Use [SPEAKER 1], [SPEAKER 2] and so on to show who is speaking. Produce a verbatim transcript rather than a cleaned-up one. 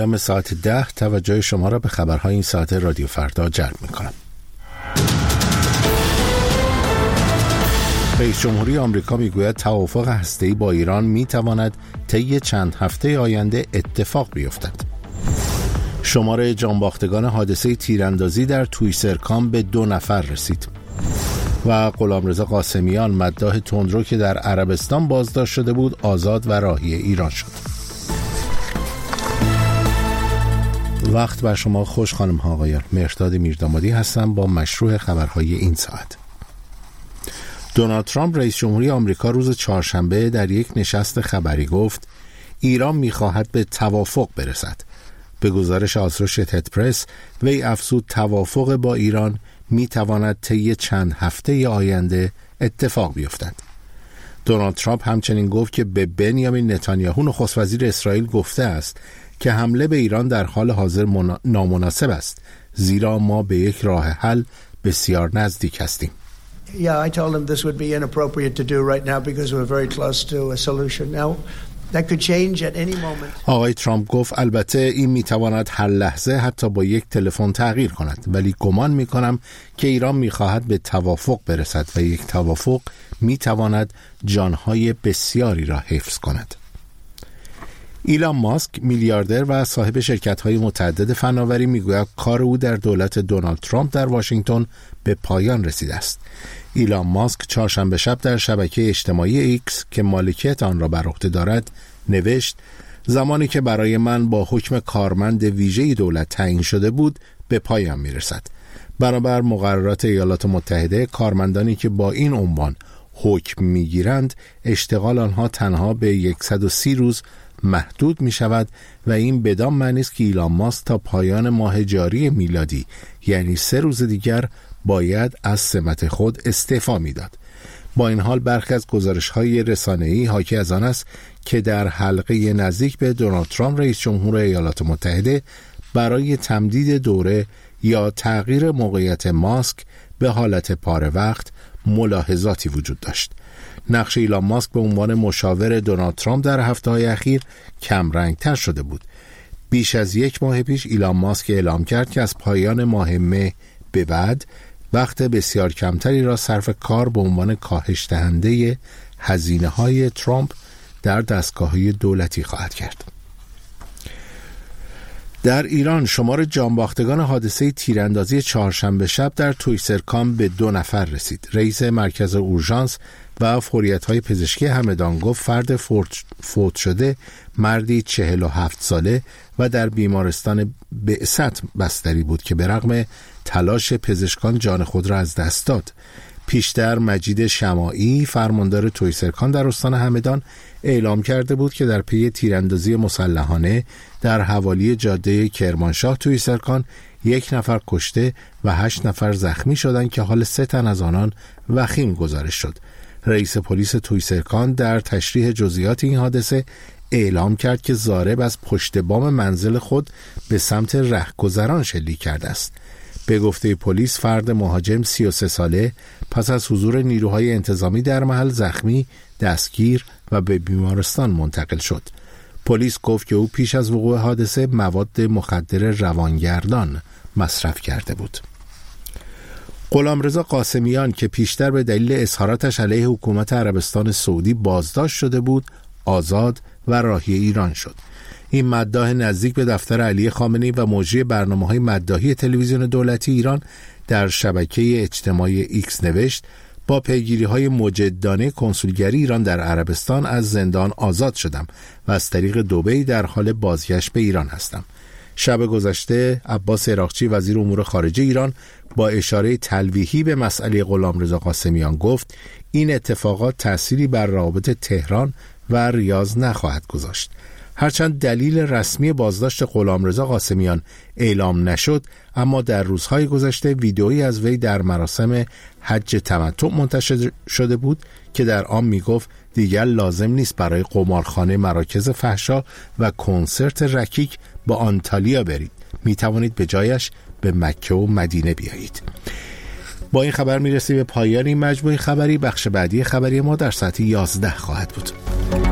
[SPEAKER 1] اما ساعت ده توجه شما را به خبرهای این ساعت رادیو فردا جلب می‌کنم. رئیس جمهوری آمریکا میگوید توافق هسته‌ای با ایران میتواند طی چند هفته آینده اتفاق بیفتد. شمار جانباختگان حادثه تیراندازی در تویسرکام به دو نفر رسید. و غلامرضا قاسمیان مداح تندرو که در عربستان بازداشت شده بود آزاد و راهی ایران شد. وقت بر شما خوش خانم ها آقایان. مهرداد میردامادی هستم با مشروع خبرهای این ساعت. دونالد ترامپ رئیس جمهوری آمریکا روز چهارشنبه در یک نشست خبری گفت ایران می‌خواهد به توافق برسد. به گزارش آسوشییتد پرس وی افزود توافق با ایران می‌تواند طی چند هفته آینده اتفاق بیفتد. دونالد ترامپ همچنین گفت که به بنیامین نتانیاهو نخست وزیر اسرائیل گفته است که حمله به ایران در حال حاضر منا... نامناسب است، زیرا ما به یک راه حل بسیار نزدیک هستیم.
[SPEAKER 2] Yeah, I told him this would be inappropriate to do right now because we're very close to a solution. Now, that could change at any moment.
[SPEAKER 1] آقای ترامپ گفت البته این میتواند هر لحظه حتی با یک تلفن تغییر کند، ولی گمان میکنم که ایران میخواهد به توافق برسد و یک توافق میتواند جانهای بسیاری را حفظ کند. ایلان ماسک میلیاردر و صاحب شرکت‌های متعدد فناوری میگوید کار او در دولت دونالد ترامپ در واشنگتن به پایان رسیده است. ایلان ماسک چهارشنبه شب در شبکه اجتماعی ایکس که مالکیت آن را بر عهده دارد نوشت زمانی که برای من با حکم کارمند ویژه دولت تعیین شده بود به پایان میرسد. بنابر مقررات ایالات متحده کارمندانی که با این عنوان حکم میگیرند اشتغال آنها تنها به صد و سی روز محدود می شود و این بدان معنی است که ایلان ماسک تا پایان ماه جاری میلادی یعنی سه روز دیگر باید از سمت خود استعفا می داد. با این حال برخی از گزارش‌های رسانه‌ای حاکی از آن است که در حلقه نزدیک به دونالد ترامپ رئیس جمهور ایالات متحده برای تمدید دوره یا تغییر موقعیت ماسک به حالت پاره وقت ملاحظاتی وجود داشت. نقش ایلان ماسک به عنوان مشاور دونالد ترامپ در هفته‌های اخیر کم رنگ‌تر شده بود. بیش از یک ماه پیش ایلان ماسک اعلام کرد که از پایان ماه مه به بعد وقت بسیار کمتری را صرف کار به عنوان کاهش دهنده هزینه‌های ترامپ در دستگاه‌های دولتی خواهد کرد. در ایران شمار جانباختگان حادثه تیراندازی چهارشنبه شب در تویسرکام به دو نفر رسید. رئیس مرکز اورژانس و فوریت‌های پزشکی همدان گفت فرد فوت شده مردی چهل و هفت ساله و در بیمارستان بعثت بستری بود که به رغم تلاش پزشکان جان خود را از دست داد. پیشتر مجید شماعی فرماندار تویسرکان در استان همدان اعلام کرده بود که در پی تیراندازی مسلحانه در حوالی جاده کرمانشاه تویسرکان یک نفر کشته و هشت نفر زخمی شدند که حال سه تن از آنان وخیم گزارش شد. رئیس پلیس تویسرکان در تشریح جزئیات این حادثه اعلام کرد که ضارب از پشت بام منزل خود به سمت رهگذران شلیک کرده است. به گفته پلیس فرد مهاجم سی و سه ساله پس از حضور نیروهای انتظامی در محل زخمی، دستگیر و به بیمارستان منتقل شد. پلیس گفت که او پیش از وقوع حادثه مواد مخدر روانگردان مصرف کرده بود. غلامرضا قاسمیان که پیشتر به دلیل اظهاراتش علیه حکومت عربستان سعودی بازداشت شده بود، آزاد و راهی ایران شد. این مداح نزدیک به دفتر علی خامنه‌ای و مجری برنامه‌های مداحی تلویزیون دولتی ایران در شبکه اجتماعی ایکس نوشت با پیگیری‌های مجدانه کنسولگری ایران در عربستان از زندان آزاد شدم و از طریق دبی در حال بازگشت به ایران هستم. شب گذشته عباس عراقچی وزیر امور خارجه ایران با اشاره تلویحی به مسئله غلامرضا قاسمیان گفت این اتفاقات تأثیری بر روابط تهران و ریاض نخواهد گذاشت. هرچند دلیل رسمی بازداشت غلامرضا قاسمیان اعلام نشد، اما در روزهای گذشته ویدئویی از وی در مراسم حج تمتع منتشر شده بود که در آن میگفت دیگر لازم نیست برای قمارخانه، مراکز فحشا و کنسرت رکیک با آنتالیا برید، می توانید به جایش به مکه و مدینه بیایید. با این خبر میرسیم به پایان این مجموعه خبری. بخش بعدی خبری ما در ساعت یازده خواهد بود.